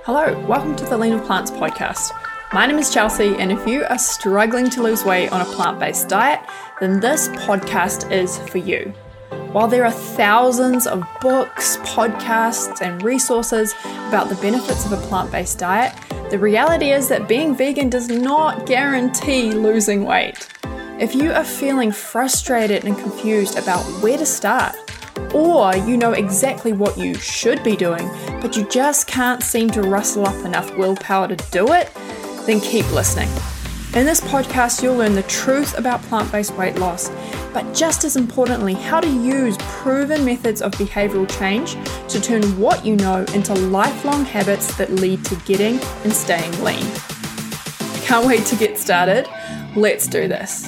Hello, welcome to the Lean with Plants podcast. My name is Chelsea, and if you are struggling to lose weight on a plant-based diet, then this podcast is for you. While there are thousands of books, podcasts, and resources about the benefits of a plant-based diet, the reality is that being vegan does not guarantee losing weight. If you are feeling frustrated and confused about where to start, or you know exactly what you should be doing, but you just can't seem to rustle up enough willpower to do it, then keep listening. In this podcast, you'll learn the truth about plant-based weight loss, but just as importantly, how to use proven methods of behavioral change to turn what you know into lifelong habits that lead to getting and staying lean. Can't wait to get started. Let's do this.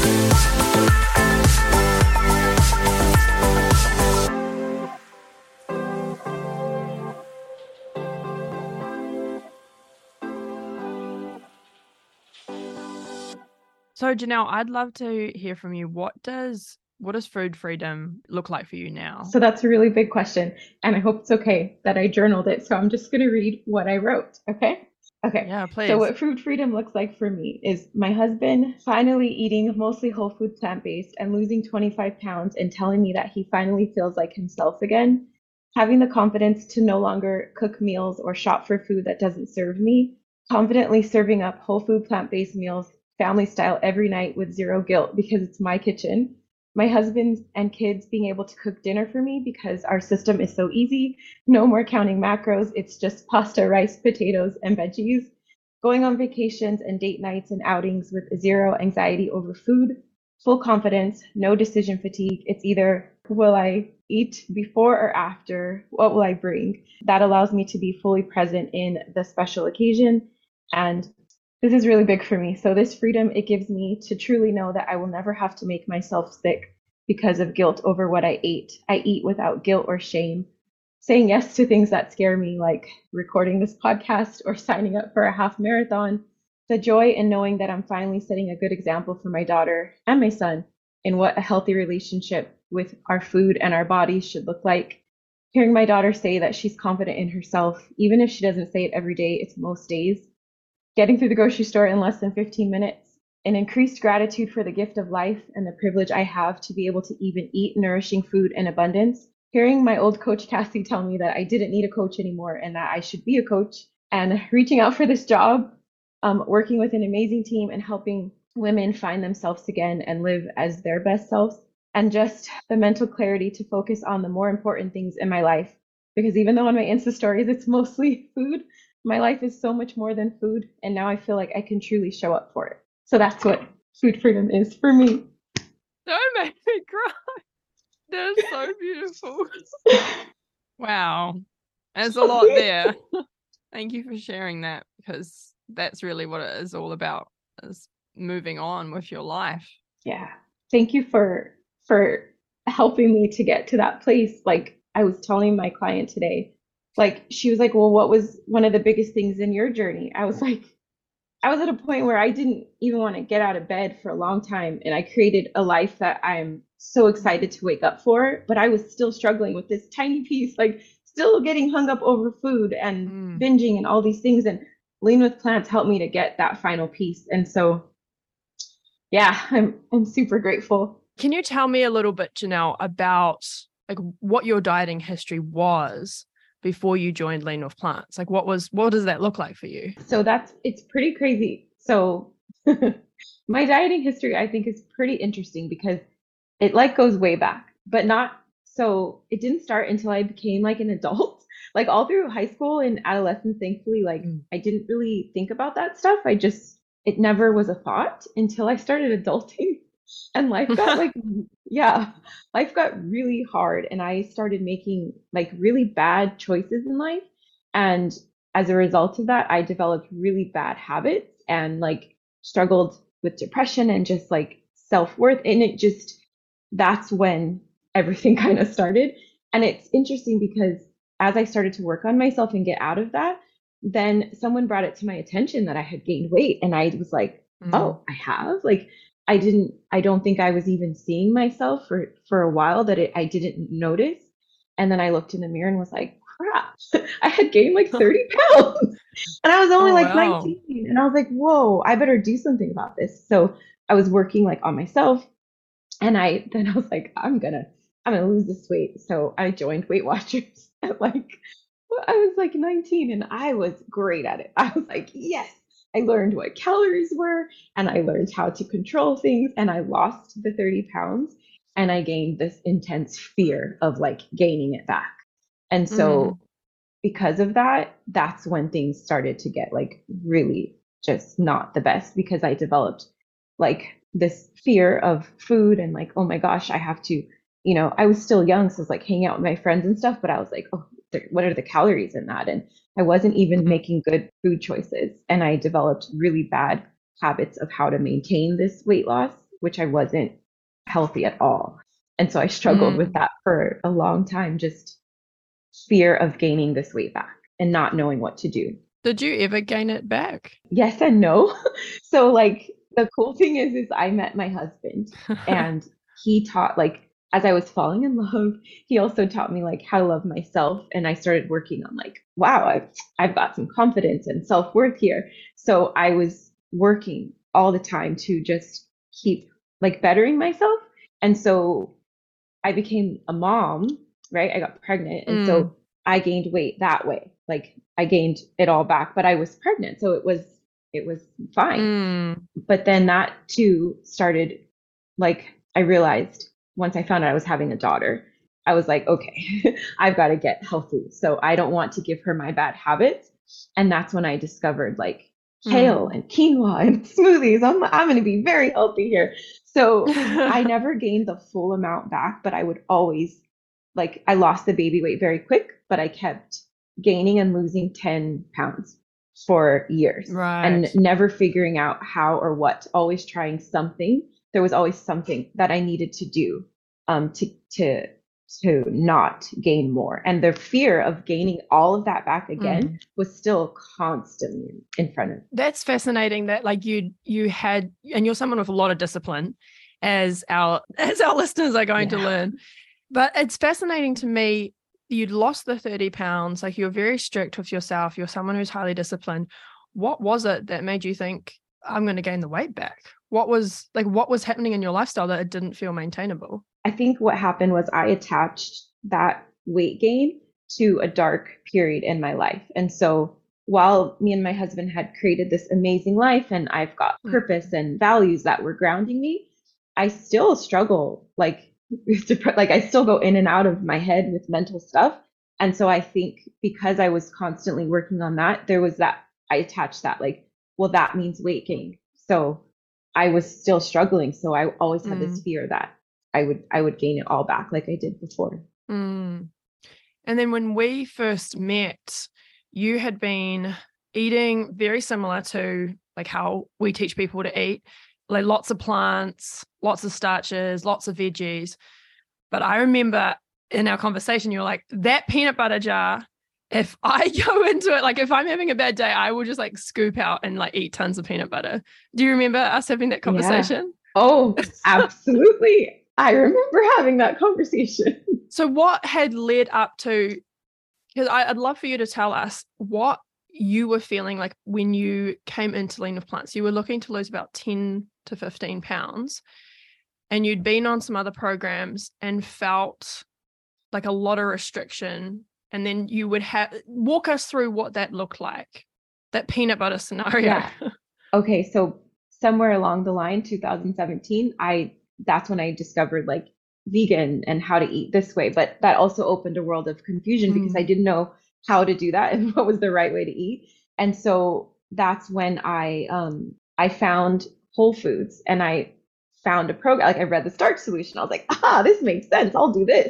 So Janelle, I'd love to hear from you. What does food freedom look like for you now? So that's a really big question, and I hope it's okay that I journaled it. So I'm just going to read what I wrote, okay? Okay. Yeah, please. So what food freedom looks like for me is my husband finally eating mostly whole food plant-based and losing 25 pounds and telling me that he finally feels like himself again, having the confidence to no longer cook meals or shop for food that doesn't serve me, confidently serving up whole food plant-based meals family style every night with zero guilt because it's my kitchen. My husband and kids being able to cook dinner for me because our system is so easy. No more counting macros. It's just pasta, rice, potatoes, and veggies. Going on vacations and date nights and outings with zero anxiety over food. Full confidence, no decision fatigue. It's either will I eat before or after? What will I bring? That allows me to be fully present in the special occasion. And this is really big for me. So this freedom, it gives me to truly know that I will never have to make myself sick because of guilt over what I ate. I eat without guilt or shame. Saying yes to things that scare me, like recording this podcast or signing up for a half marathon. The joy in knowing that I'm finally setting a good example for my daughter and my son in what a healthy relationship with our food and our bodies should look like. Hearing my daughter say that she's confident in herself, even if she doesn't say it every day, it's most days. Getting through the grocery store in less than 15 minutes, an increased gratitude for the gift of life and the privilege I have to be able to even eat nourishing food in abundance. Hearing my old coach Cassie tell me that I didn't need a coach anymore and that I should be a coach, and reaching out for this job, working with an amazing team and helping women find themselves again and live as their best selves, and just the mental clarity to focus on the more important things in my life. Because even though on my Insta stories it's mostly food, my life is so much more than food, and now I feel like I can truly show up for it. So that's what food freedom is for me. Don't make me cry. That's so beautiful. Wow. There's a lot there. Thank you for sharing that, because that's really what it is all about, is moving on with your life. Yeah. Thank you for helping me to get to that place. Like I was telling my client today, like she was like, well, what was one of the biggest things in your journey? I was like, I was at a point where I didn't even want to get out of bed for a long time. And I created a life that I'm so excited to wake up for, but I was still struggling with this tiny piece, like still getting hung up over food and binging and all these things. And Lean with Plants helped me to get that final piece. And so, yeah, I'm super grateful. Can you tell me a little bit, Janelle, about like what your dieting history was before you joined Lean with Plants? Like what does that look like for you? So it's pretty crazy. So my dieting history, I think, is pretty interesting because it like goes way back, but not, so it didn't start until I became like an adult. Like all through high school and adolescence, thankfully, like I didn't really think about that stuff. It never was a thought until I started adulting. And life got life got really hard, and I started making like really bad choices in life. And as a result of that, I developed really bad habits and like struggled with depression and just like self-worth. And that's when everything kind of started. And it's interesting because as I started to work on myself and get out of that, then someone brought it to my attention that I had gained weight. And I was like, oh, I have? Like, I don't think I was even seeing myself for a while, that I didn't notice. And then I looked in the mirror and was like, crap, I had gained like 30 pounds and I was only Oh, like wow. 19. And I was like, whoa, I better do something about this. So I was working like on myself. And I was like, I'm gonna lose this weight. So I joined Weight Watchers at like, I was like 19 and I was great at it. I was like, yes, I learned what calories were and I learned how to control things and I lost the 30 pounds and I gained this intense fear of like gaining it back. And so Mm. because of that, that's when things started to get like really just not the best because I developed like this fear of food and like, oh my gosh, I have to, I was still young, so I was like hanging out with my friends and stuff, but I was like, oh, what are the calories in that? And I wasn't even Mm. making good food choices. And I developed really bad habits of how to maintain this weight loss, which I wasn't healthy at all. And so I struggled with Mm. that for a long time, just fear of gaining this weight back and not knowing what to do. Did you ever gain it back? Yes and no. So like the cool thing is I met my husband and he taught like as I was falling in love, he also taught me like how to love myself and I started working on like wow, I've got some confidence and self-worth here. So I was working all the time to just keep like bettering myself. And so I became a mom, right? I got pregnant. And Mm. so I gained weight that way. Like I gained it all back, but I was pregnant. So it was fine. Mm. But then that too started like I realized once I found out I was having a daughter, I was like, okay, I've got to get healthy. So I don't want to give her my bad habits. And that's when I discovered like kale Mm. and quinoa and smoothies. I'm going to be very healthy here. So I never gained the full amount back, but I would always like I lost the baby weight very quick, but I kept gaining and losing 10 pounds for years and Right. never figuring out how or what, always trying something. There was always something that I needed to do to not gain more. And the fear of gaining all of that back again Mm. was still constantly in front of me. That's fascinating that like you had, and you're someone with a lot of discipline, as our listeners are going to Yeah. learn. But it's fascinating to me, you'd lost the 30 pounds, like you're very strict with yourself, you're someone who's highly disciplined. What was it that made you think, I'm going to gain the weight back? What was happening in your lifestyle that it didn't feel maintainable? I think what happened was I attached that weight gain to a dark period in my life. And so while me and my husband had created this amazing life and I've got Mm. purpose and values that were grounding me, I still struggle like like I still go in and out of my head with mental stuff. And so I think because I was constantly working on that, there was that I attached that like, well, that means weight gain. So I was still struggling. So I always had this Mm. fear that I would gain it all back like I did before. Mm. And then when we first met, you had been eating very similar to like how we teach people to eat, like lots of plants, lots of starches, lots of veggies. But I remember in our conversation, you were like, that peanut butter jar, if I go into it, like if I'm having a bad day, I will just like scoop out and like eat tons of peanut butter. Do you remember us having that Yeah. conversation? Oh, absolutely. I remember having that conversation. So what had led up to, because I'd love for you to tell us what you were feeling like when you came into Lean with Plants. You were looking to lose about 10 to 15 pounds and you'd been on some other programs and felt like a lot of restriction. And then you would walk us through what that looked like, that peanut butter scenario. Yeah. Okay, so somewhere along the line, 2017, that's when I discovered like vegan and how to eat this way. But that also opened a world of confusion because I Mm. didn't know how to do that and what was the right way to eat. And so that's when I found Whole Foods and I found a program. Like I read the Starch Solution. I was like, this makes sense. I'll do this.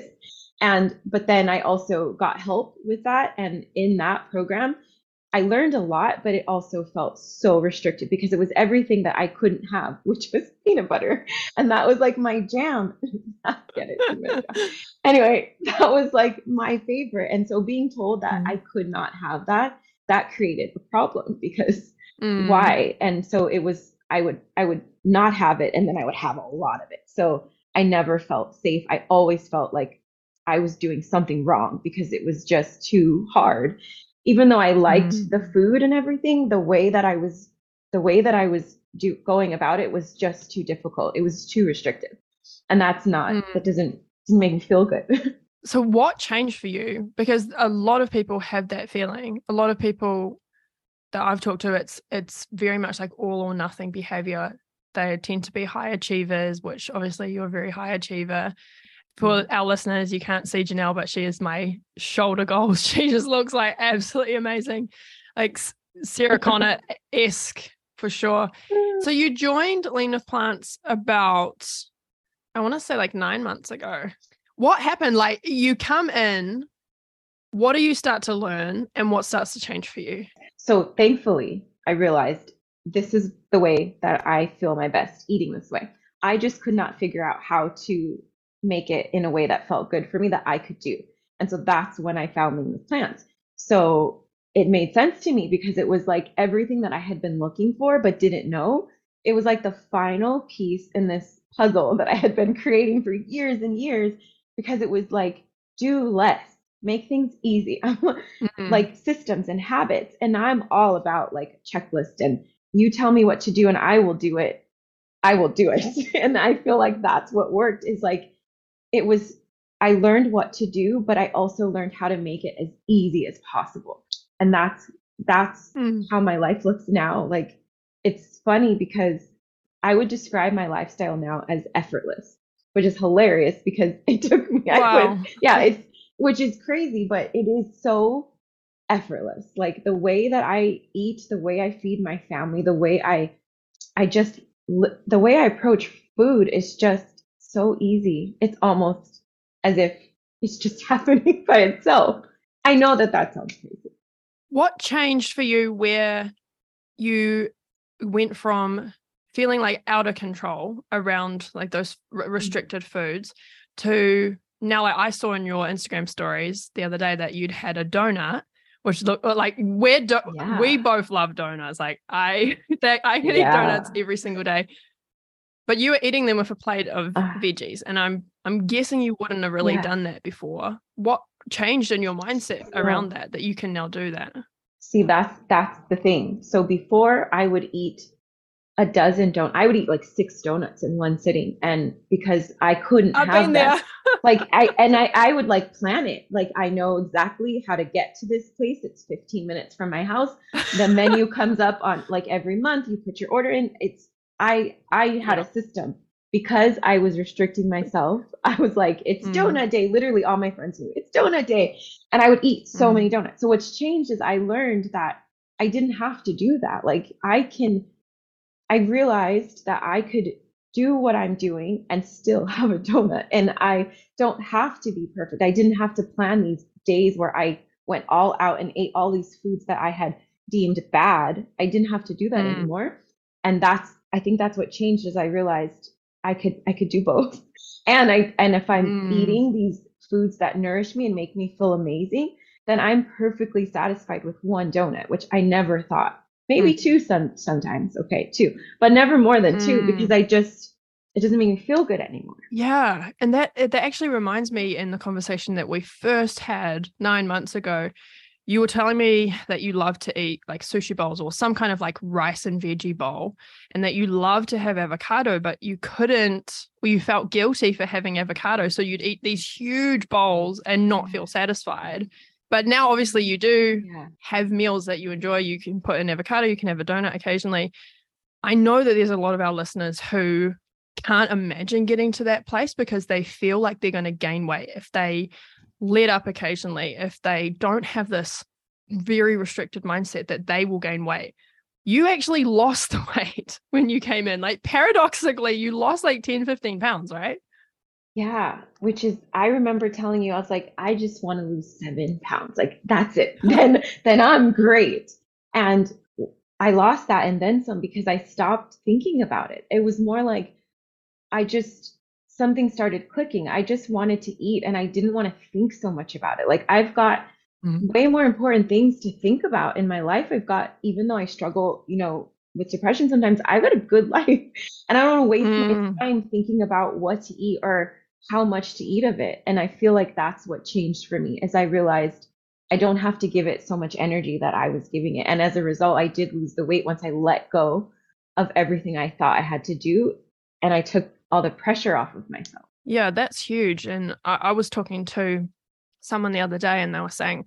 But then I also got help with that. And in that program, I learned a lot, but it also felt so restricted because it was everything that I couldn't have, which was peanut butter. And that was like my jam. Get it? Peanut butter jam. Anyway, that was like my favorite. And so being told that I Mm. could not have that, that created a problem because Mm. why? And so it was, I would not have it and then I would have a lot of it. So I never felt safe. I always felt like I was doing something wrong because it was just too hard. Even though I liked the food and everything, the way that I was going about it was just too difficult. It was too restrictive. And that doesn't make me feel good. So what changed for you? Because a lot of people have that feeling. A lot of people that I've talked to, it's very much like all or nothing behavior. They tend to be high achievers, which obviously you're a very high achiever. For our listeners, you can't see Janelle, but she is my shoulder goals. She just looks like absolutely amazing, like Sarah Connor-esque for sure. So you joined Lean with Plants about, I want to say like 9 months ago. What happened? Like you come in, what do you start to learn and what starts to change for you? So thankfully, I realized this is the way that I feel my best, eating this way. I just could not figure out how to make it in a way that felt good for me that I could do. And so that's when I found Lean with Plants. So it made sense to me because it was like everything that I had been looking for but didn't know. It was like the final piece in this puzzle that I had been creating for years and years, because it was like, do less, make things easy. Like systems and habits. And I'm all about like checklist, and you tell me what to do and I will do it. I will do it. And I feel like that's what worked, is like I learned what to do, but I also learned how to make it as easy as possible. And that's how my life looks now. Like, it's funny because I would describe my lifestyle now as effortless, which is hilarious because it took me, wow. Which is crazy, but it is so effortless. Like the way that I eat, the way I feed my family, the way the way I approach food is just so easy. It's almost as if it's just happening by itself. I know that sounds crazy. What changed for you where you went from feeling like out of control around like those restricted foods to now, like I saw in your Instagram stories the other day that you'd had a donut, which looked like we both love donuts. Like I can eat donuts every single day, but you were eating them with a plate of veggies, and I'm guessing you wouldn't have really done that before. What changed in your mindset around that you can now do that? See, that's the thing. So before I would eat a dozen donuts, I would eat like 6 donuts in one sitting. And because I couldn't have them, like I would like plan it. Like I know exactly how to get to this place. It's 15 minutes from my house. The menu comes up on like every month. You put your order in. I had a system. Because I was restricting myself, I was like, it's donut day. Literally all my friends knew it's donut day. And I would eat so many donuts. So what's changed is I learned that I didn't have to do that. Like I realized that I could do what I'm doing and still have a donut. And I don't have to be perfect. I didn't have to plan these days where I went all out and ate all these foods that I had deemed bad. I didn't have to do that anymore. And I think that's what changed, is I realized I could do both. And if I'm eating these foods that nourish me and make me feel amazing, then I'm perfectly satisfied with one donut, which I never thought. Maybe 2 sometimes, okay, 2, but never more than 2, because it doesn't make me feel good anymore. Yeah, and that actually reminds me, in the conversation that we first had 9 months ago, you were telling me that you love to eat like sushi bowls or some kind of like rice and veggie bowl, and that you love to have avocado, but you couldn't, or you felt guilty for having avocado. So you'd eat these huge bowls and not feel satisfied. But now obviously you do have meals that you enjoy. You can put in avocado, you can have a donut occasionally. I know that there's a lot of our listeners who can't imagine getting to that place because they feel like they're going to gain weight if they let up occasionally, if they don't have this very restricted mindset that they will gain weight. You actually lost the weight when you came in. Like paradoxically, you lost like 10, 15 pounds, right? Yeah, which is, I remember telling you, I was like, I just want to lose 7 pounds. Like, that's it. Then I'm great. And I lost that and then some, because I stopped thinking about it. It was more like something started clicking. I just wanted to eat and I didn't want to think so much about it. Like, I've got way more important things to think about in my life. Even though I struggle, with depression sometimes, I've got a good life and I don't want to waste my time thinking about what to eat or how much to eat of it. And I feel like that's what changed for me, as I realized I don't have to give it so much energy that I was giving it. And as a result, I did lose the weight once I let go of everything I thought I had to do. And I took all the pressure off of myself. Yeah, that's huge. And I was talking to someone the other day and they were saying,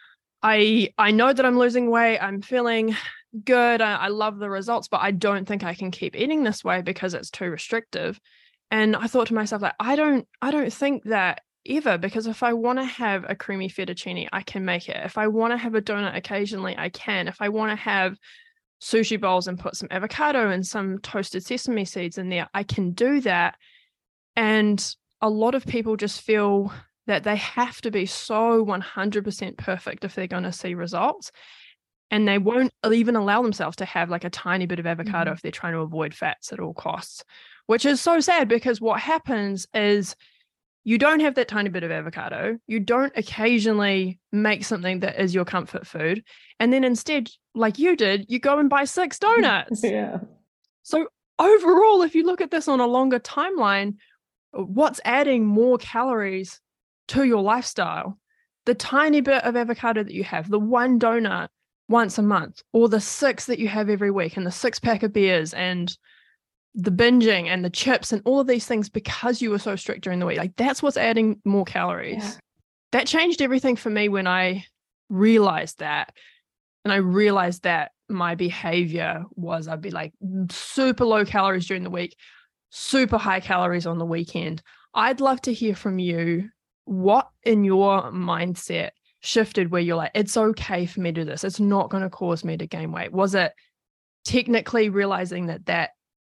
I know that I'm losing weight. I'm feeling good. I love the results, but I don't think I can keep eating this way because it's too restrictive. And I thought to myself, like, I don't think that ever, because if I want to have a creamy fettuccine, I can make it. If I want to have a donut occasionally, I can. If I want to have sushi bowls and put some avocado and some toasted sesame seeds in there, I can do that. And a lot of people just feel that they have to be so 100% perfect if they're going to see results. And they won't even allow themselves to have like a tiny bit of avocado if they're trying to avoid fats at all costs, which is so sad, because what happens is you don't have that tiny bit of avocado. You don't occasionally make something that is your comfort food. And then instead, like you did, you go and buy 6 donuts. Yeah. So overall, if you look at this on a longer timeline, what's adding more calories to your lifestyle? The tiny bit of avocado that you have, the 1 donut once a month, or the 6 that you have every week, and the 6-pack of beers, and the binging and the chips and all of these things because you were so strict during the week. Like, that's what's adding more calories. Yeah. That changed everything for me when I realized that. And I realized that my behavior was, I'd be like super low calories during the week, super high calories on the weekend. I'd love to hear from you. What in your mindset shifted where you're like, it's okay for me to do this? It's not going to cause me to gain weight. Was it technically realizing that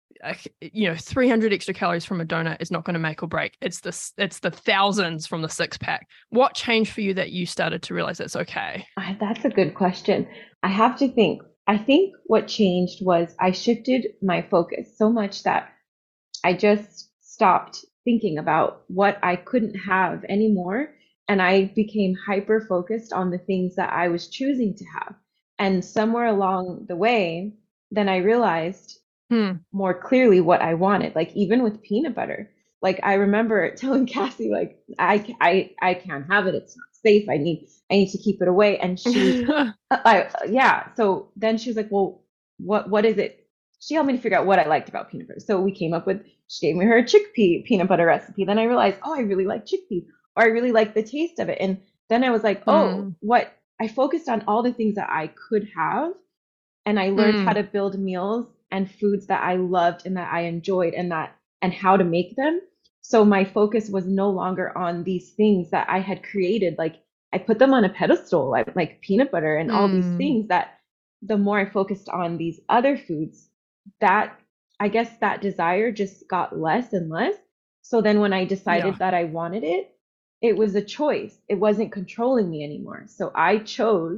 300 extra calories from a donut is not going to make or break? It's the thousands from the 6-pack. What changed for you that you started to realize it's okay? That's a good question. I have to think. I think what changed was I shifted my focus so much that I just stopped thinking about what I couldn't have anymore. And I became hyper focused on the things that I was choosing to have. And somewhere along the way, then I realized more clearly what I wanted, like even with peanut butter. Like I remember telling Cassie, like, I can't have it. It's not safe. I need to keep it away. And she, yeah. So then she was like, well, what is it? She helped me to figure out what I liked about peanut butter. So we came up with, she gave me her chickpea peanut butter recipe. Then I realized, oh, I really like chickpeas, or I really like the taste of it. And then I was like, oh, what I focused on all the things that I could have. And I learned how to build meals and foods that I loved and that I enjoyed, and how to make them. So my focus was no longer on these things that I had created. Like I put them on a pedestal, like peanut butter and all these things, that the more I focused on these other foods, that I guess that desire just got less and less. So then when I decided that I wanted it, it was a choice. It wasn't controlling me anymore. So I choose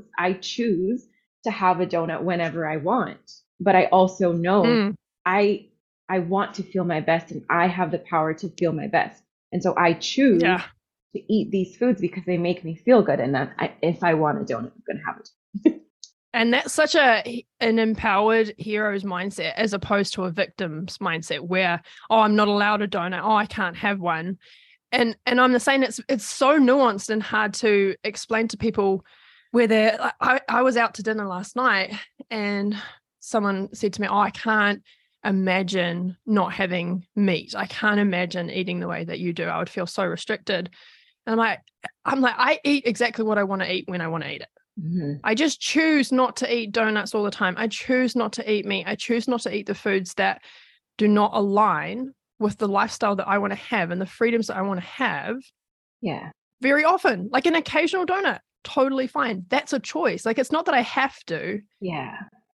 to have a donut whenever I want. But I also know I want to feel my best, and I have the power to feel my best. And so I choose to eat these foods because they make me feel good. And that if I want a donut, I'm going to have it. And that's such an empowered hero's mindset, as opposed to a victim's mindset where, oh, I'm not allowed a donut. Oh, I can't have one. And I'm the same. It's so nuanced and hard to explain to people where I was out to dinner last night and someone said to me, oh, I can't imagine not having meat. I can't imagine eating the way that you do. I would feel so restricted. And I'm like, I eat exactly what I want to eat when I want to eat it. I just choose not to eat donuts all the time. I choose not to eat meat. I choose not to eat the foods that do not align with the lifestyle that I want to have and the freedoms that I want to have. Yeah. Very often, like an occasional donut, totally fine. That's a choice. Like, it's not that I have to. Yeah.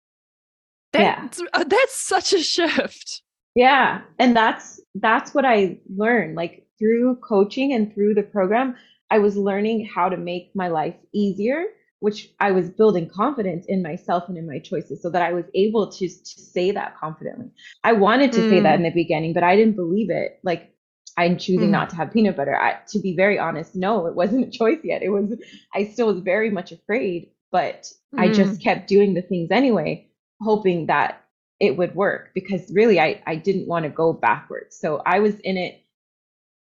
That's such a shift. Yeah. And that's what I learned, like through coaching and through the program. I was learning how to make my life easier, which I was building confidence in myself and in my choices, so that I was able to say that confidently. I wanted to say that in the beginning, but I didn't believe it. Like, I'm choosing not to have peanut butter. To be very honest, no, it wasn't a choice yet. I still was very much afraid, but I just kept doing the things anyway, hoping that it would work, because really I didn't want to go backwards. So I was in it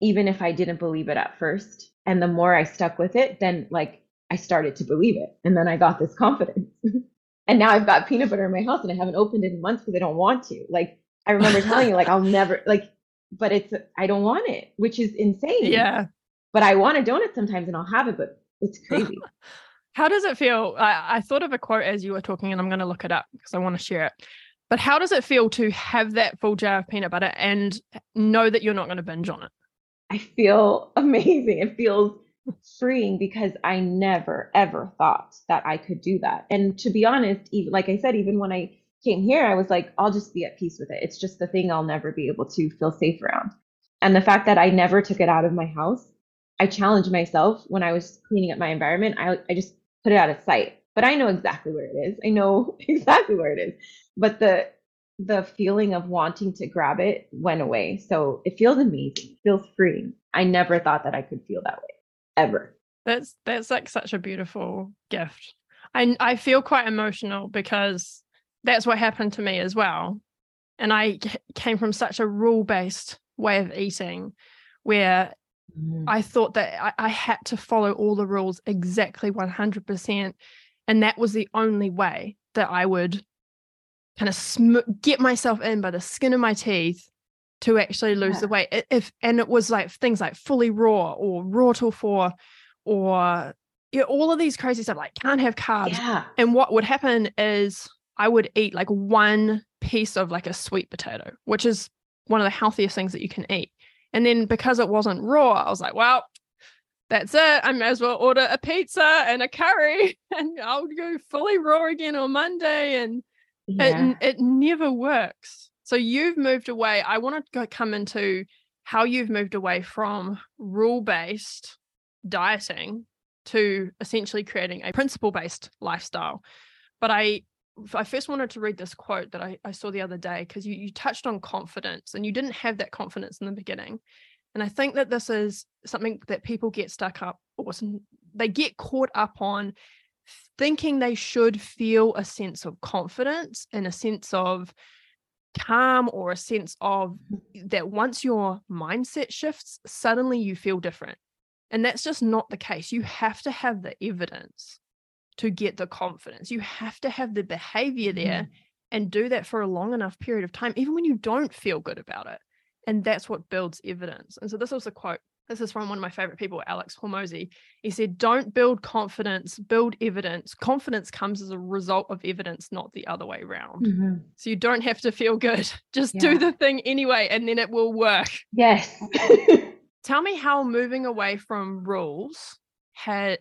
even if I didn't believe it at first. And the more I stuck with it, then like I started to believe it. And then I got this confidence. And now I've got peanut butter in my house and I haven't opened it in months because I don't want to. Like I remember telling you, like I'll never like, but I don't want it, which is insane. Yeah. But I want a donut sometimes and I'll have it, but it's crazy. How does it feel? I thought of a quote as you were talking, and I'm going to look it up because I want to share it. But how does it feel to have that full jar of peanut butter and know that you're not going to binge on it? I feel amazing. It feels freeing because I never ever thought that I could do that. And to be honest, even like I said, even when I came here, I was like, I'll just be at peace with it. It's just the thing I'll never be able to feel safe around. And the fact that I never took it out of my house, I challenged myself when I was cleaning up my environment. I just put it out of sight. But I know exactly where it is. I know exactly where it is. But the feeling of wanting to grab it went away. So it feels amazing. It feels freeing. I never thought that I could feel that way ever. That's like such a beautiful gift. I feel quite emotional because that's what happened to me as well. And I came from such a rule-based way of eating where I thought that I had to follow all the rules exactly 100%. And that was the only way that I would kind of get myself in by the skin of my teeth to actually lose the weight. And it was like things like fully raw or raw till 4 or all of these crazy stuff, like can't have carbs. Yeah. And what would happen is I would eat like one piece of like a sweet potato, which is one of the healthiest things that you can eat. And then because it wasn't raw, I was like, well, that's it. I may as well order a pizza and a curry and I'll go fully raw again on Monday. And it never works. So you've moved away. I want to come into how you've moved away from rule-based dieting to essentially creating a principle-based lifestyle. But I first wanted to read this quote that I saw the other day because you touched on confidence and you didn't have that confidence in the beginning. And I think that this is something that people get stuck up or they get caught up on, thinking they should feel a sense of confidence and a sense of calm or a sense of that once your mindset shifts, suddenly you feel different. And that's just not the case. You have to have the evidence to get the confidence. You have to have the behavior there and do that for a long enough period of time, even when you don't feel good about it. And that's what builds evidence. And so this was a quote. This is from one of my favorite people, Alex Hormozi. He said, don't build confidence, build evidence. Confidence comes as a result of evidence, not the other way around. So you don't have to feel good. Just do the thing anyway, and then it will work. Yes. Tell me how moving away from rules has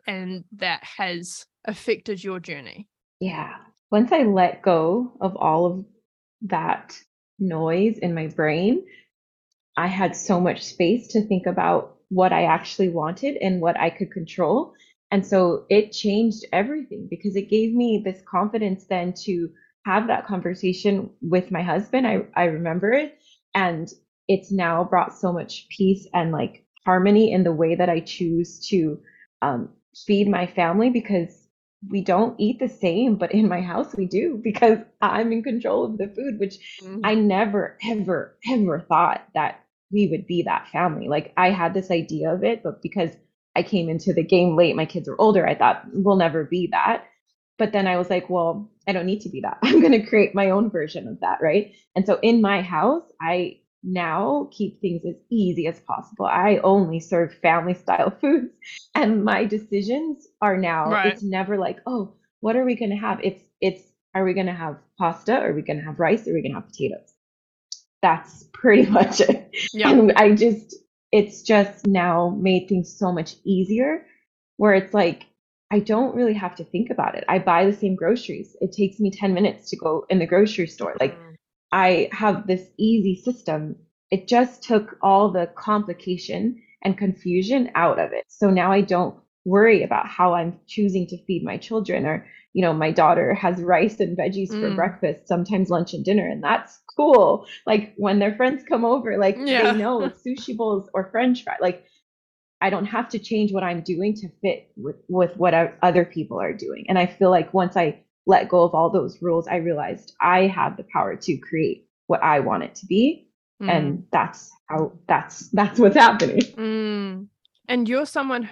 affected your journey. Yeah. Once I let go of all of that noise in my brain, I had so much space to think about what I actually wanted and what I could control. And so it changed everything because it gave me this confidence then to have that conversation with my husband. I remember it. And it's now brought so much peace and like harmony in the way that I choose to feed my family, because we don't eat the same, but in my house we do because I'm in control of the food, which I never, ever, ever thought that we would be that family. Like I had this idea of it, but because I came into the game late, my kids were older, I thought we'll never be that. But then I was like, well, I don't need to be that. I'm going to create my own version of that, right? And so in my house, I now keep things as easy as possible. I only serve family style foods, and my decisions are now, it's never like, oh, what are we going to have? It's, are we going to have pasta? Are we going to have rice? Are we going to have potatoes? That's pretty much it. And it's just now made things so much easier where it's like, I don't really have to think about it. I buy the same groceries. It takes me 10 minutes to go in the grocery store. Like I have this easy system. It just took all the complication and confusion out of it. So now I don't worry about how I'm choosing to feed my children, or, you know, my daughter has rice and veggies for breakfast, sometimes lunch and dinner. And that's cool. Like when their friends come over, like they know it's sushi bowls or French fries. Like I don't have to change what I'm doing to fit with what other people are doing. And I feel like once I let go of all those rules, I realized I have the power to create what I want it to be. And that's what's happening. And you're someone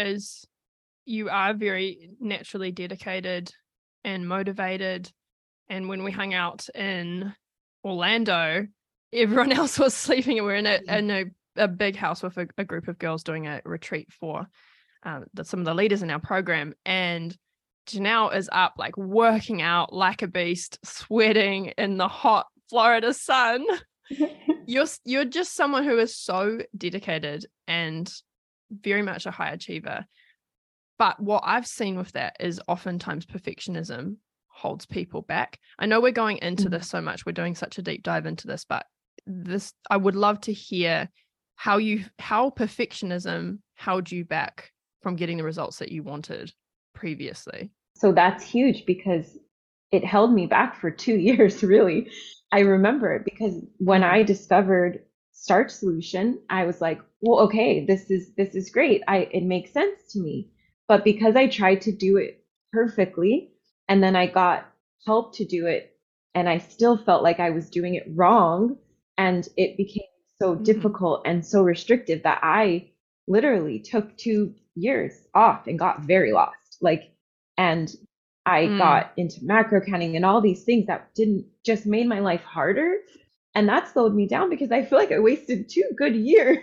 you are very naturally dedicated and motivated. And when we hung out in Orlando, everyone else was sleeping, and we're in a big house with a group of girls doing a retreat for some of the leaders in our program. And Janelle is up like working out like a beast, sweating in the hot Florida sun. You're just someone who is so dedicated and very much a high achiever. But what I've seen with that is oftentimes perfectionism holds people back. I know we're going into this so much. We're doing such a deep dive into this, but I would love to hear how perfectionism held you back from getting the results that you wanted previously. So that's huge, because it held me back for 2 years, really. I remember it because when I discovered Starch Solution, I was like, well, okay, this is great. It makes sense to me. But because I tried to do it perfectly, and then I got help to do it, and I still felt like I was doing it wrong, and it became so difficult and so restrictive that I literally took 2 years off and got very lost. And I got into macro counting and all these things that just made my life harder. And that slowed me down because I feel like I wasted 2 good years.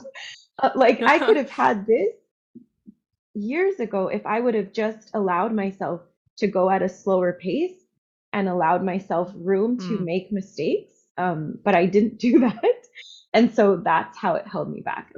I could have had this years ago if I would have just allowed myself to go at a slower pace and allowed myself room to make mistakes. But I didn't do that. And so that's how it held me back.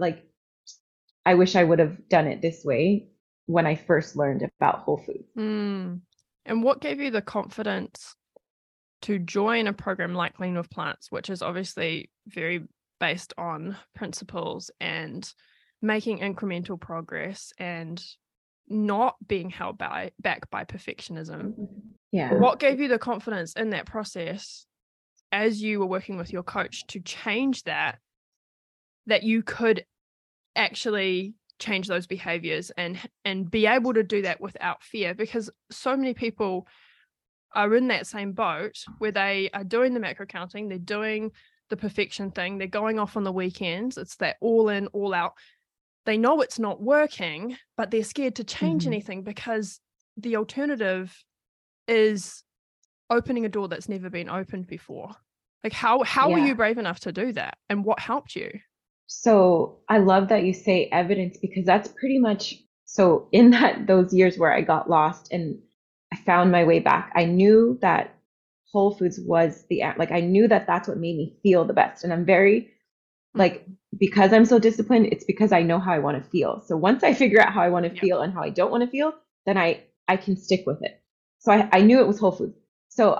I wish I would have done it this way when I first learned about Whole Foods. And what gave you the confidence to join a program like Lean with Plants, which is obviously very based on principles and making incremental progress and not being held back by perfectionism? Yeah. What gave you the confidence in that process as you were working with your coach to change that you could actually change those behaviors and be able to do that without fear? Because so many people are in that same boat where they are doing the macro counting, they're doing the perfection thing, they're going off on the weekends, it's that all in, all out. They know it's not working, but they're scared to change anything because the alternative is opening a door that's never been opened before. How were you brave enough to do that, and what helped you? So I love that you say evidence, because that's pretty much, so in those years where I got lost and I found my way back, I knew that Whole Foods was I knew that that's what made me feel the best. And I'm very because I'm so disciplined, it's because I know how I want to feel. So once I figure out how I want to feel and how I don't want to feel, then I can stick with it. So I knew it was Whole Foods. So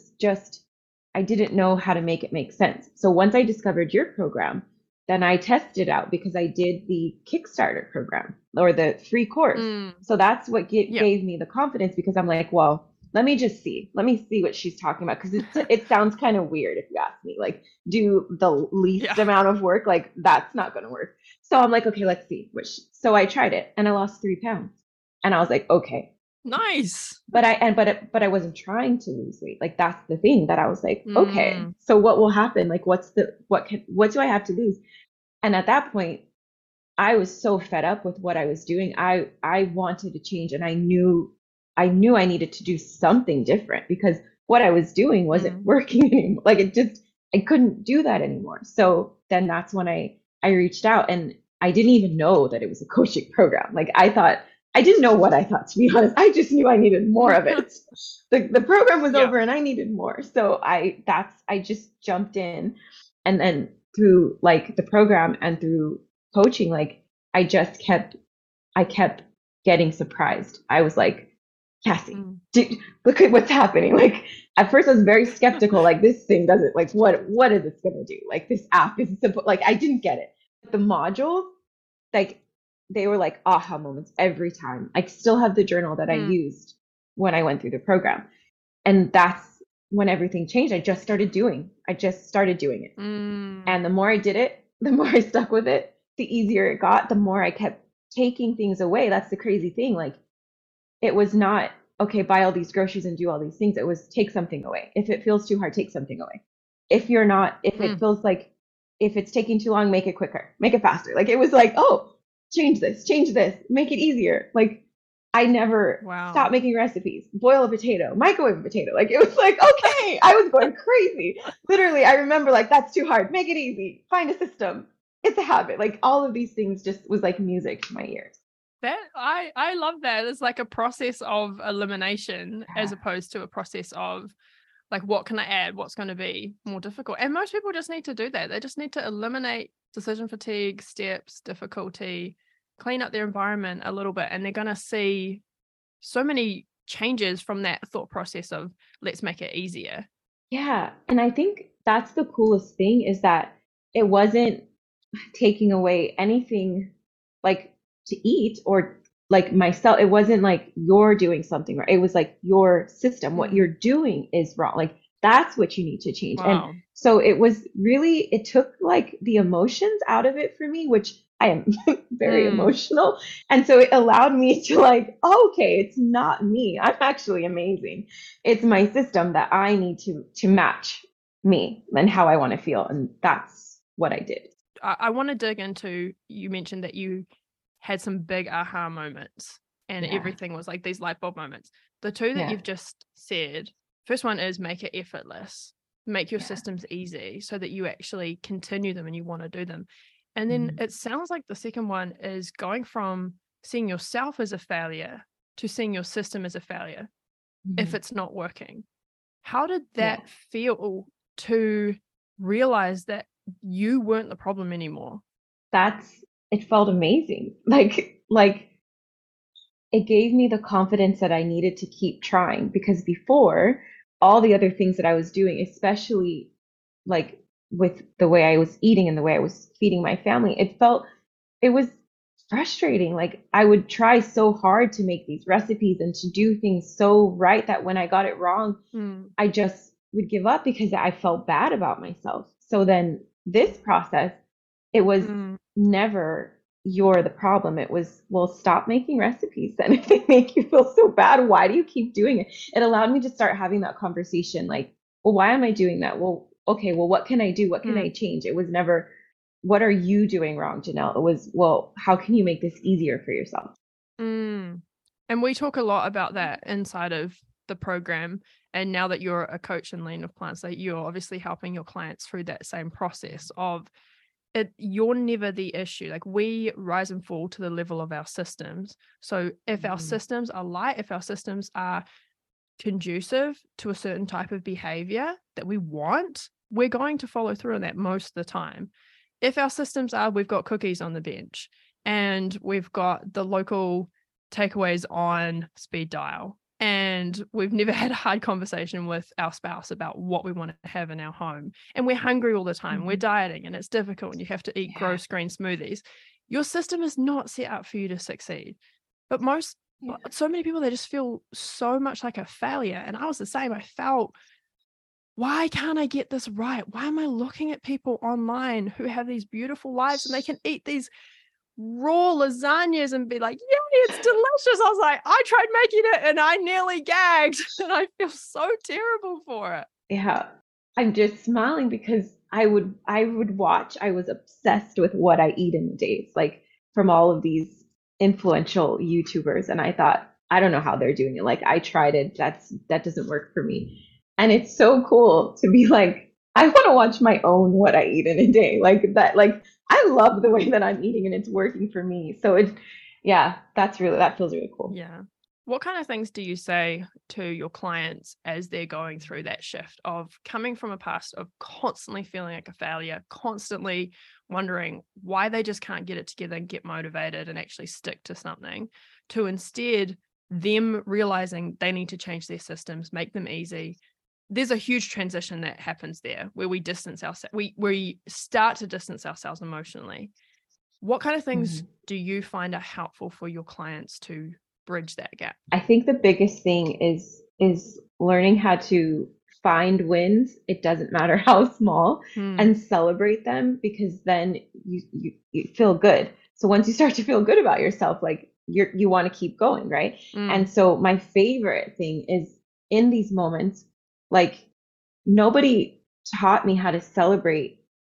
I didn't know how to make it make sense. So once I discovered your program, then I tested out, because I did the Kickstarter program or the free course. So that's what gave me the confidence, because I'm like, well, let me see what she's talking about. Because it sounds kind of weird if you ask me, do the least amount of work, that's not going to work. So I'm like, okay, let's see. So I tried it and I lost 3 pounds, and I was like, okay, nice. But I wasn't trying to lose weight. That's the thing that I was like, okay, so what will happen? What do I have to lose? And at that point, I was so fed up with what I was doing. I wanted to change, and I knew I needed to do something different, because what I was doing wasn't working anymore. I couldn't do that anymore. So then that's when I reached out, and I didn't even know that it was a coaching program. I didn't know what I thought, to be honest. I just knew I needed more of it. The program was over and I needed more. So I just jumped in, and then through the program and through coaching, I kept getting surprised. I was like, Cassie, look at what's happening. At first I was very skeptical, this thing doesn't, what is this going to do? This app is simple. I didn't get it. The modules, they were aha moments every time. I still have the journal that I used when I went through the program. And that's when everything changed. I just started doing it. And the more I did it, the more I stuck with it, the easier it got, the more I kept taking things away. That's the crazy thing. It was not, okay, buy all these groceries and do all these things. It was take something away. If it feels too hard, take something away. If it feels like if it's taking too long, make it quicker, make it faster. Like it was like, oh, change this, make it easier. Like I never stopped Wow. making recipes. Boil a potato, microwave a potato. Like it was like, okay, I was going crazy. Literally, I remember like that's too hard. Make it easy. Find a system. It's a habit. Like all of these things just was like music to my ears. That I love that. It's like a process of elimination as Yeah. opposed to a process of like, what can I add? What's going to be more difficult? And most people just need to do that. They just need to eliminate decision fatigue, steps, difficulty, clean up their environment a little bit, and they're going to see so many changes from that thought process of let's make it easier. Yeah. And I think that's the coolest thing is that it wasn't taking away anything like to eat or like myself. It wasn't like you're doing something right. It was like your system, what you're doing is wrong. Like that's what you need to change. Wow. And so it was really, it took like the emotions out of it for me, which I am very emotional. And so it allowed me to like, oh, okay, it's not me. I'm actually amazing. It's my system that I need to match me and how I want to feel. And that's what I did. I want to dig into, you mentioned that you had some big aha moments and Yeah. everything was like these light bulb moments. The two that Yeah. you've just said, first one is make it effortless, make your Yeah. systems easy so that you actually continue them and you want to do them. And then it sounds like the second one is going from seeing yourself as a failure to seeing your system as a failure if it's not working. How did that feel to realize that you weren't the problem anymore? It felt amazing. Like it gave me the confidence that I needed to keep trying because before all the other things that I was doing, especially like with the way I was eating and the way I was feeding my family, it was frustrating. Like I would try so hard to make these recipes and to do things so right that when I got it wrong, I just would give up because I felt bad about myself. So then this process, it was never you're the problem. It was, well, stop making recipes then. If they make you feel so bad, why do you keep doing it? It allowed me to start having that conversation like, well, why am I doing that? Well, okay, well, what can I do? What can I change? It was never, what are you doing wrong, Janelle? It was, well, how can you make this easier for yourself? And we talk a lot about that inside of the program. And now that you're a coach in Lean with Plants, that you're obviously helping your clients through that same process of it. You're never the issue. Like we rise and fall to the level of our systems. So if our systems are light, if our systems are conducive to a certain type of behavior that we want, we're going to follow through on that most of the time. If our systems are, we've got cookies on the bench and we've got the local takeaways on speed dial, and we've never had a hard conversation with our spouse about what we want to have in our home, and we're hungry all the time, we're dieting and it's difficult and you have to eat gross green smoothies, your system is not set up for you to succeed. But so many people, they just feel so much like a failure. And I was the same. I felt, why can't I get this right? Why am I looking at people online who have these beautiful lives and they can eat these raw lasagnas and be like, yay, it's delicious. I was like, I tried making it and I nearly gagged and I feel so terrible for it. Yeah. I'm just smiling because I would watch. I was obsessed with what I eat in the days, like from all of these influential YouTubers. And I thought, I don't know how they're doing it. Like I tried it. That doesn't work for me. And it's so cool to be like, I want to watch my own what I eat in a day. Like that, like I love the way that I'm eating and it's working for me. So that feels really cool. Yeah. What kind of things do you say to your clients as they're going through that shift of coming from a past of constantly feeling like a failure, constantly wondering why they just can't get it together and get motivated and actually stick to something, to instead them realizing they need to change their systems, make them easy? There's a huge transition that happens there where we distance ourselves, we start to distance ourselves emotionally. What kind of things do you find are helpful for your clients to bridge that gap? I think the biggest thing is learning how to find wins. It doesn't matter how small, and celebrate them, because then you feel good. So once you start to feel good about yourself, like you want to keep going, right? And so my favorite thing is in these moments, like nobody taught me how to celebrate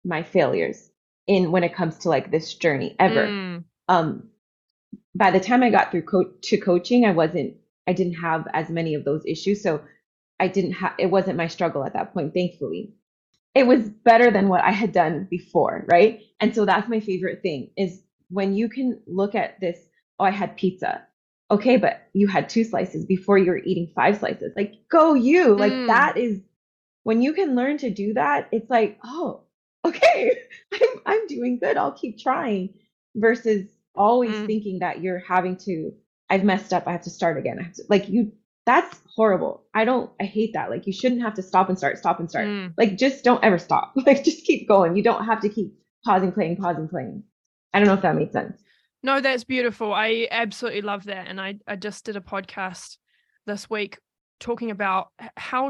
my failures in when it comes to like this journey ever. Um, by the time I got through to coaching, I didn't have as many of those issues. So it wasn't my struggle at that point, thankfully. It was better than what I had done before, right? And so that's my favorite thing is when you can look at this, oh, I had pizza. Okay, but you had 2 slices before you were eating 5 slices. Like, go you. Like, that is when you can learn to do that, it's like, oh, okay, I'm doing good. I'll keep trying versus always thinking that you're having to, I've messed up. I have to start again. I have to, like that's horrible. I hate that. Like you shouldn't have to stop and start. Like just don't ever stop. Like just keep going. You don't have to keep pausing, playing. I don't know if that makes sense. No, that's beautiful. I absolutely love that. And I just did a podcast this week talking about how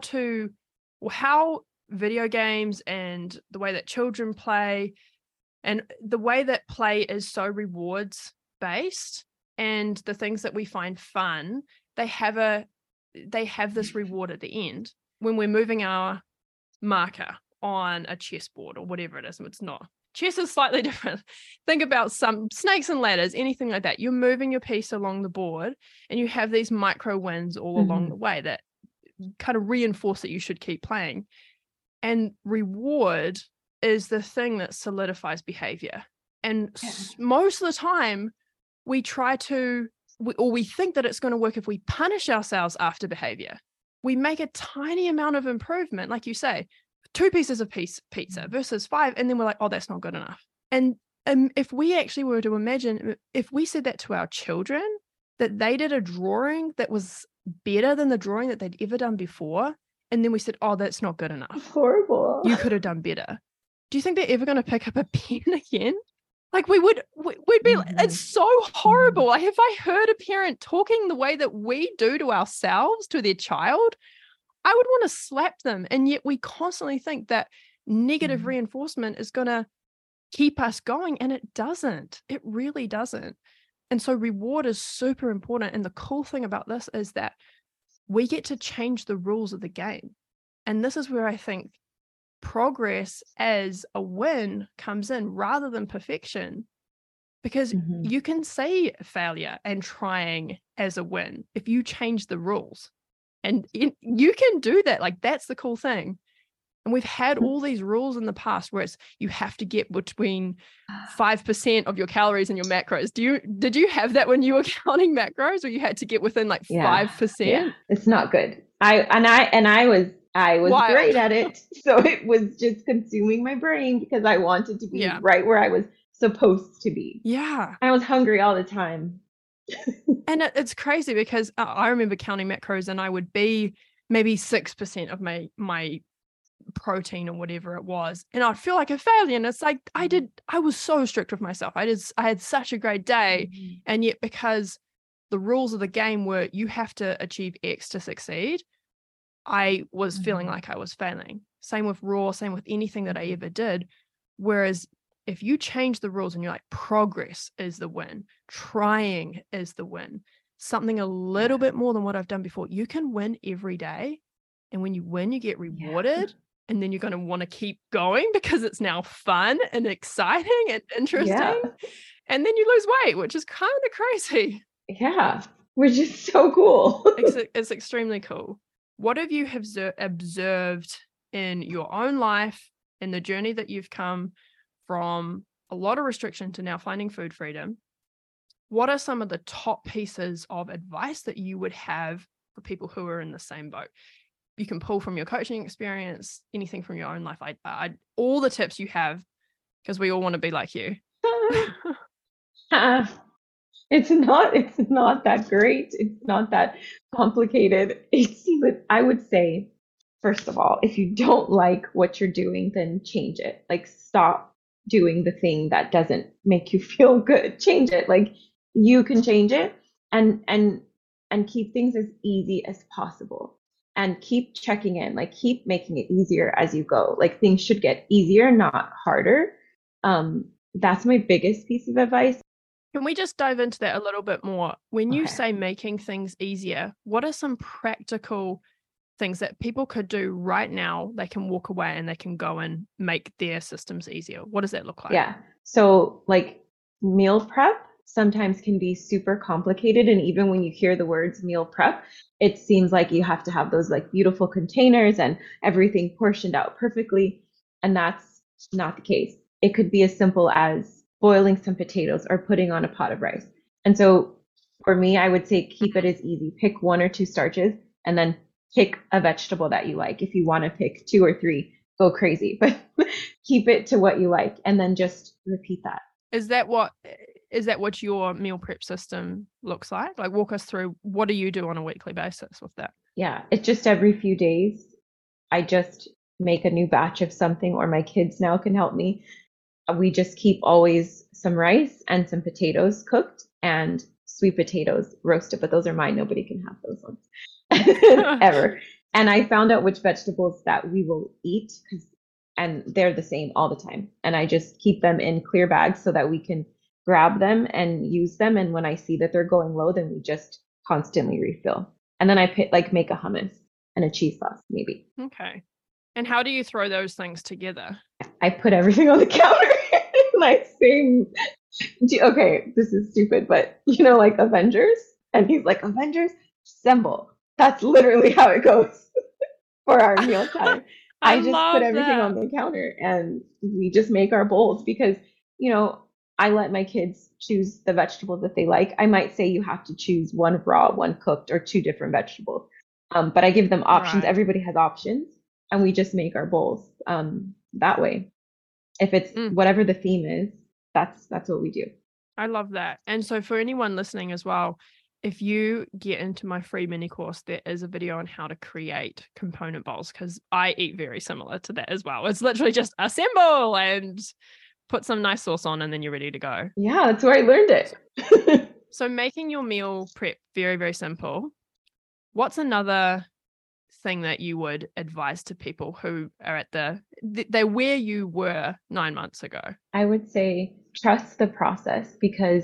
video games and the way that children play and the way that play is so rewards based and the things that we find fun, they have this reward at the end when we're moving our marker on a chessboard or whatever it is. It's not. Chess is slightly different. Think about some snakes and ladders, anything like that. You're moving your piece along the board and you have these micro wins all along the way that kind of reinforce that you should keep playing. And reward is the thing that solidifies behavior. And most of the time we we think that it's going to work if we punish ourselves after behavior. We make a tiny amount of improvement, like you say, 2 pieces of pizza versus 5, and then we're like, oh, that's not good enough. And if we actually were to imagine, if we said that to our children, that they did a drawing that was better than the drawing that they'd ever done before, and then we said, oh, that's not good enough. It's horrible. You could have done better. Do you think they're ever going to pick up a pen again? Like we'd be, it's so horrible. Like, have I heard a parent talking the way that we do to ourselves, to their child? I would want to slap them. And yet we constantly think that negative reinforcement is going to keep us going. And it doesn't. It really doesn't. And so reward is super important. And the cool thing about this is that we get to change the rules of the game. And this is where I think progress as a win comes in rather than perfection, because you can see failure and trying as a win if you change the rules, and you can do that. Like that's the cool thing. And we've had all these rules in the past where it's you have to get between 5% of your calories and your macros. Did you have that when you were counting macros, or you had to get within like 5%? Yeah. It's not good. I was Wild. great at it. So it was just consuming my brain because I wanted to be right where I was supposed to be. Yeah. I was hungry all the time. And it's crazy because I remember counting macros and I would be maybe 6% of my protein or whatever it was. And I'd feel like a failure. And it's like, I was so strict with myself. I had such a great day. And yet because the rules of the game were you have to achieve X to succeed, I was feeling like I was failing. Same with raw, same with anything that I ever did. Whereas if you change the rules and you're like, progress is the win, trying is the win, something a little bit more than what I've done before, you can win every day. And when you win, you get rewarded. And then you're going to want to keep going because it's now fun and exciting and interesting. Yeah. And then you lose weight, which is kind of crazy. Yeah, which is so cool. It's extremely cool. What have you observed in your own life, in the journey that you've come from a lot of restriction to now finding food freedom? What are some of the top pieces of advice that you would have for people who are in the same boat? You can pull from your coaching experience, anything from your own life. I all the tips you have, because we all want to be like you. It's not that great. It's not that complicated. I would say, first of all, if you don't like what you're doing, then change it. Like stop doing the thing that doesn't make you feel good. Change it. Like you can change it and keep things as easy as possible. And keep checking in, like keep making it easier as you go. Like things should get easier, not harder. That's my biggest piece of advice. Can we just dive into that a little bit more? When you say making things easier, what are some practical things that people could do right now? They can walk away and they can go and make their systems easier. What does that look like? Yeah. So like meal prep sometimes can be super complicated. And even when you hear the words meal prep, it seems like you have to have those like beautiful containers and everything portioned out perfectly. And that's not the case. It could be as simple as boiling some potatoes or putting on a pot of rice. And so for me, I would say keep it as easy. Pick one or two starches and then pick a vegetable that you like. If you want to pick two or three, go crazy, but keep it to what you like and then just repeat that. Is that what your meal prep system looks like? Like walk us through, what do you do on a weekly basis with that? Yeah, it's just every few days. I just make a new batch of something, or my kids now can help me. We just keep always some rice and some potatoes cooked and sweet potatoes roasted, but those are mine. Nobody can have those ones ever. And I found out which vegetables that we will eat and they're the same all the time. And I just keep them in clear bags so that we can grab them and use them. And when I see that they're going low, then we just constantly refill. And then I make a hummus and a cheese sauce, maybe. Okay. And how do you throw those things together? I put everything on the counter and I sing. Okay, this is stupid, but like Avengers. And he's like, Avengers, assemble. That's literally how it goes for our mealtime. I just put everything on the counter and we just make our bowls because, I let my kids choose the vegetables that they like. I might say you have to choose one raw, one cooked, or two different vegetables. But I give them options. Right. Everybody has options and we just make our bowls that way. If it's whatever the theme is, that's what we do. I love that. And so for anyone listening as well, if you get into my free mini course, there is a video on how to create component bowls because I eat very similar to that as well. It's literally just assemble and put some nice sauce on and then you're ready to go. Yeah, that's where I learned it. So making your meal prep very, very simple. What's another thing that you would advise to people who are at they're where you were 9 months ago? I would say trust the process because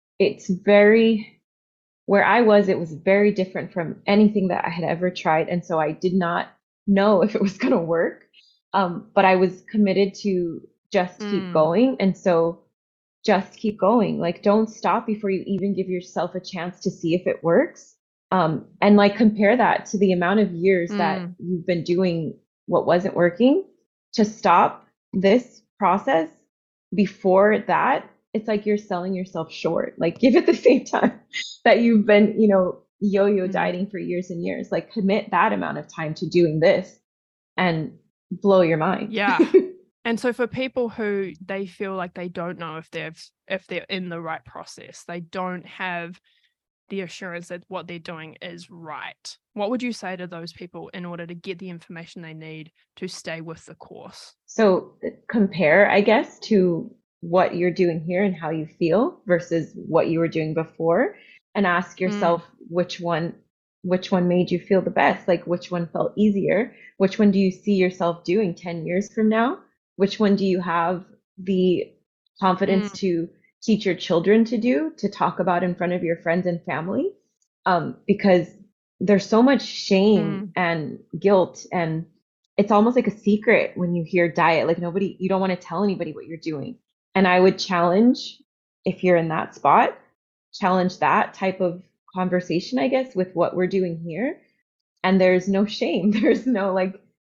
where I was, it was very different from anything that I had ever tried. And so I did not know if it was going to work. But I was committed to just keep going. And so just keep going. Like, don't stop before you even give yourself a chance to see if it works. And like compare that to the amount of years that you've been doing what wasn't working. To stop this process before that, it's like you're selling yourself short. Like give it the same time that you've been, yo-yo dieting for years and years. Like commit that amount of time to doing this and blow your mind. Yeah. And so for people who they feel like they don't know if they're in the right process, they don't have the assurance that what they're doing is right, what would you say to those people in order to get the information they need to stay with the course? So compare, I guess, to what you're doing here and how you feel versus what you were doing before, and ask yourself which one made you feel the best, like which one felt easier, which one do you see yourself doing 10 years from now, which one do you have the confidence to teach your children to talk about in front of your friends and family, because there's so much shame and guilt, and it's almost like a secret when you hear diet. Like you don't want to tell anybody what you're doing. And I would challenge, if you're in that spot, challenge that type of conversation, I guess, with what we're doing here. And there's no shame. There's no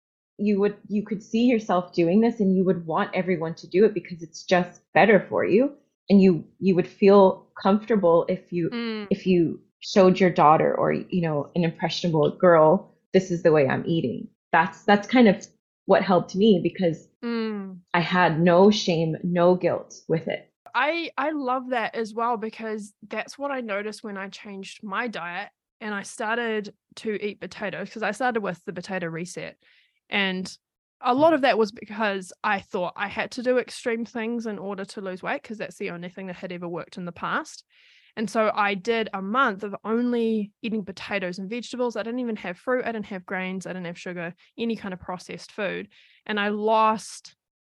you could see yourself doing this and you would want everyone to do it because it's just better for you. And you would feel comfortable if you showed your daughter or, an impressionable girl, this is the way I'm eating. That's kind of what helped me because I had no shame, no guilt with it. I love that as well, because that's what I noticed when I changed my diet and I started to eat potatoes, because I started with the potato reset. And a lot of that was because I thought I had to do extreme things in order to lose weight, because that's the only thing that had ever worked in the past. And so I did a month of only eating potatoes and vegetables. I didn't even have fruit. I didn't have grains. I didn't have sugar, any kind of processed food. And I lost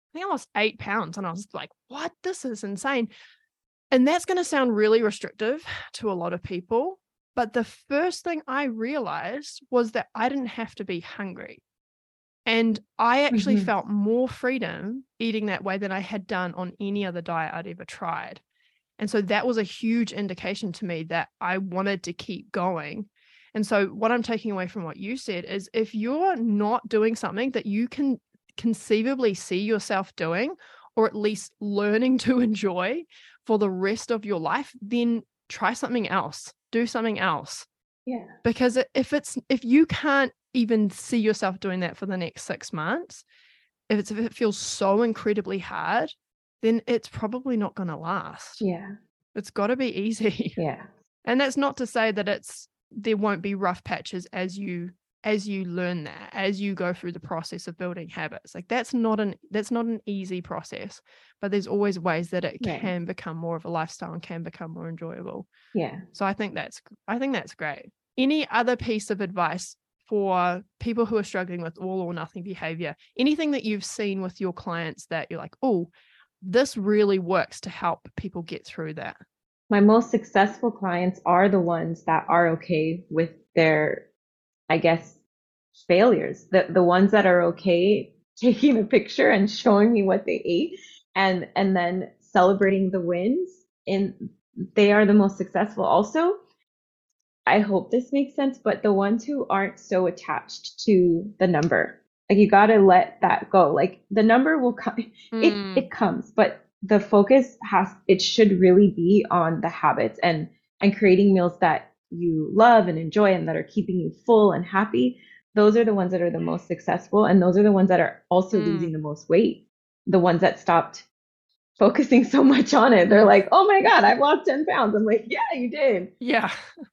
8 pounds. And I was like, what? This is insane. And that's going to sound really restrictive to a lot of people. But the first thing I realized was that I didn't have to be hungry. And I actually Mhm. felt more freedom eating that way than I had done on any other diet I'd ever tried. And so that was a huge indication to me that I wanted to keep going. And so what I'm taking away from what you said is if you're not doing something that you can conceivably see yourself doing, or at least learning to enjoy for the rest of your life, then try something else, do something else. Yeah. Because if you can't even see yourself doing that for the next 6 months, if it feels so incredibly hard, then it's probably not going to last. Yeah. It's got to be easy. Yeah. And that's not to say that there won't be rough patches as you learn that, as you go through the process of building habits. Like that's not an easy process, but there's always ways that it Right. can become more of a lifestyle and can become more enjoyable. Yeah. So I think that's great. Any other piece of advice for people who are struggling with all or nothing behavior? Anything that you've seen with your clients that you're like, oh, this really works to help people get through that? My most successful clients are the ones that are okay with their, I guess, failures. The ones that are okay taking a picture and showing me what they ate and then celebrating the wins. And they are the most successful. Also, I hope this makes sense, but the ones who aren't so attached to the number, like you got to let that go. Like the number will come, it comes, but the focus it should really be on the habits and creating meals that you love and enjoy and that are keeping you full and happy. Those are the ones that are the most successful, and those are the ones that are also losing the most weight. The ones that stopped focusing so much on it. They're like, "Oh my God, I've lost 10 pounds." I'm like, "Yeah, you did." Yeah.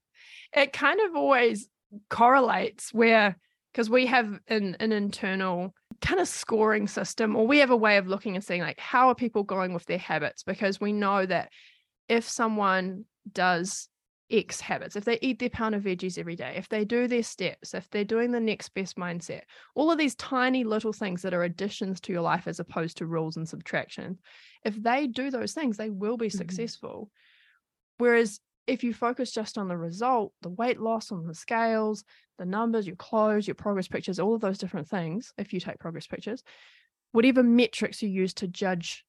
It kind of always correlates because we have an internal kind of scoring system, or we have a way of looking and seeing like, how are people going with their habits? Because we know that if someone does X habits, if they eat their pound of veggies every day, if they do their steps, if they're doing the next best mindset, all of these tiny little things that are additions to your life as opposed to rules and subtraction, if they do those things, they will be successful. Whereas if you focus just on the result, the weight loss on the scales, the numbers, your clothes, your progress pictures, all of those different things, if you take progress pictures, whatever metrics you use to judge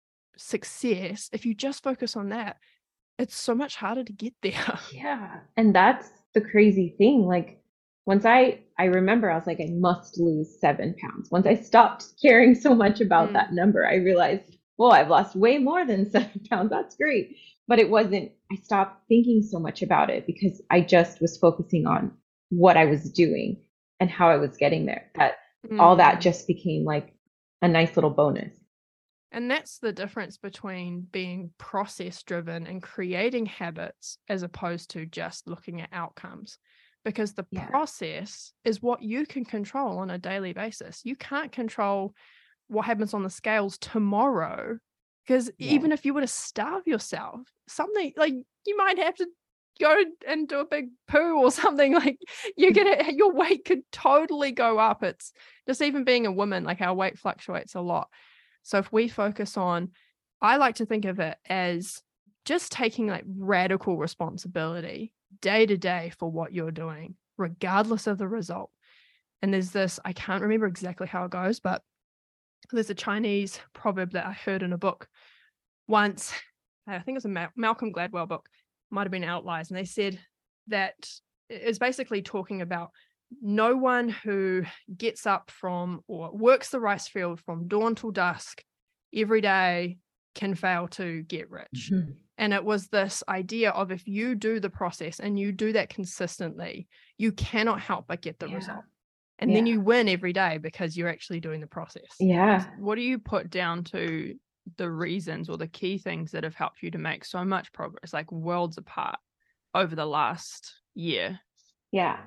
success, if you just focus on that, it's so much harder to get there. Yeah. And that's the crazy thing. Like once I remember I was like, I must lose 7 pounds. Once I stopped caring so much about that number, I realized, well, I've lost way more than 7 pounds. That's great. But it wasn't, I stopped thinking so much about it because I just was focusing on what I was doing and how I was getting there. That all that just became like a nice little bonus. And that's the difference between being process driven and creating habits as opposed to just looking at outcomes. Because the process is what you can control on a daily basis. You can't control what happens on the scales tomorrow. Because even if you were to starve yourself, something like you might have to go and do a big poo or something, like your weight could totally go up. It's just even being a woman, like our weight fluctuates a lot. So if we focus on, I like to think of it as just taking like radical responsibility day to day for what you're doing, regardless of the result. And there's this, I can't remember exactly how it goes, but there's a Chinese proverb that I heard in a book once. I think it's a Malcolm Gladwell book, might have been Outliers. And they said that it's basically talking about no one who gets up from or works the rice field from dawn till dusk every day can fail to get rich. And it was this idea of if you do the process and you do that consistently, you cannot help but get the result. And then you win every day because you're actually doing the process. Yeah. What do you put down to the reasons or the key things that have helped you to make so much progress, like worlds apart over the last year? Yeah.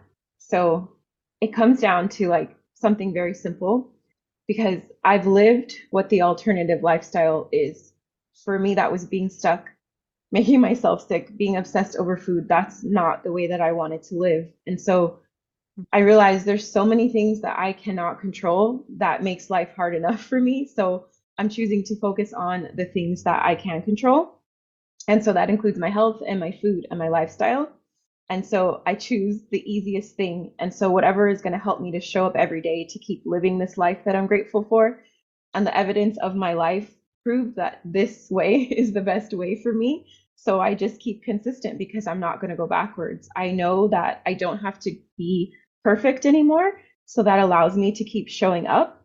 So it comes down to like something very simple because I've lived what the alternative lifestyle is. For me, that was being stuck, making myself sick, being obsessed over food. That's not the way that I wanted to live. And so I realized there's so many things that I cannot control that makes life hard enough for me. So I'm choosing to focus on the things that I can control. And so that includes my health and my food and my lifestyle. And so I choose the easiest thing. And so whatever is going to help me to show up every day to keep living this life that I'm grateful for. And the evidence of my life proves that this way is the best way for me. So I just keep consistent because I'm not going to go backwards. I know that I don't have to be perfect anymore. So that allows me to keep showing up.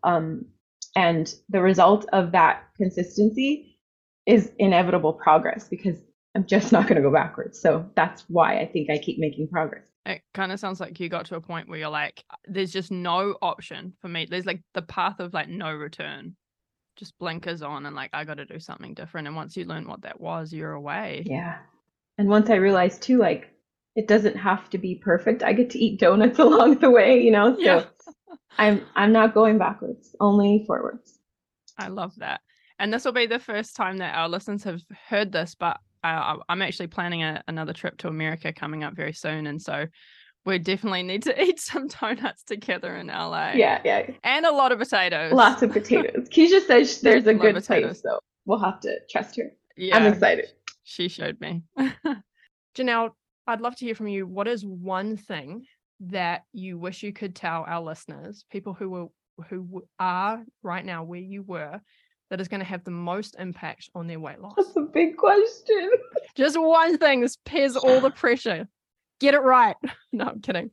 And the result of that consistency is inevitable progress because I'm just not going to go backwards. So that's why I think I keep making progress. It kind of sounds like you got to a point where you're like, there's just no option for me. There's like the path of like no return, just blinkers on, and like, I got to do something different. And once you learn what that was, you're away. Yeah. And once I realized too, like, it doesn't have to be perfect. I get to eat donuts along the way, you know? So Yeah. I'm not going backwards, only forwards. I love that. And this will be the first time that our listeners have heard this, but I'm actually planning another trip to America coming up very soon. And so we definitely need to eat some donuts together in LA. Yeah. And a lot of potatoes. Lots of potatoes. Keisha says there's a good potatoes. place, so we'll have to trust her. Yeah. I'm excited. She showed me. Janelle, I'd love to hear from you. What is one thing that you wish you could tell our listeners, people who are right now where you were, that is going to have the most impact on their weight loss? That's a big question. Just one thing. This pairs all the pressure. Get it right. No, I'm kidding.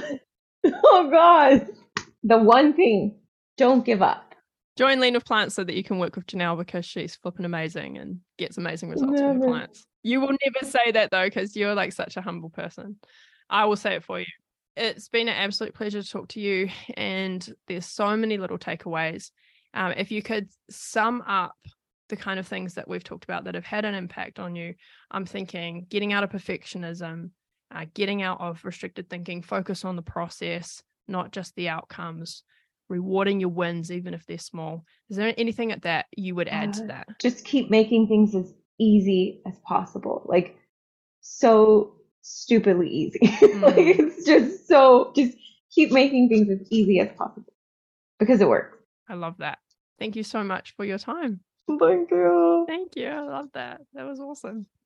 Oh, God. The one thing, don't give up. Join Lean with Plants so that you can work with Janelle because she's flipping amazing and gets amazing results for her clients. You will never say that though, because you're like such a humble person. I will say it for you. It's been an absolute pleasure to talk to you, and there's so many little takeaways. If you could sum up the kind of things that we've talked about that have had an impact on you, I'm thinking getting out of perfectionism, getting out of restricted thinking, focus on the process, not just the outcomes, rewarding your wins, even if they're small. Is there anything that you would add to that? Just keep making things as easy as possible. Like, so stupidly easy. Like, it's just keep making things as easy as possible because it works. I love that. Thank you so much for your time. Thank you. Thank you. I love that. That was awesome.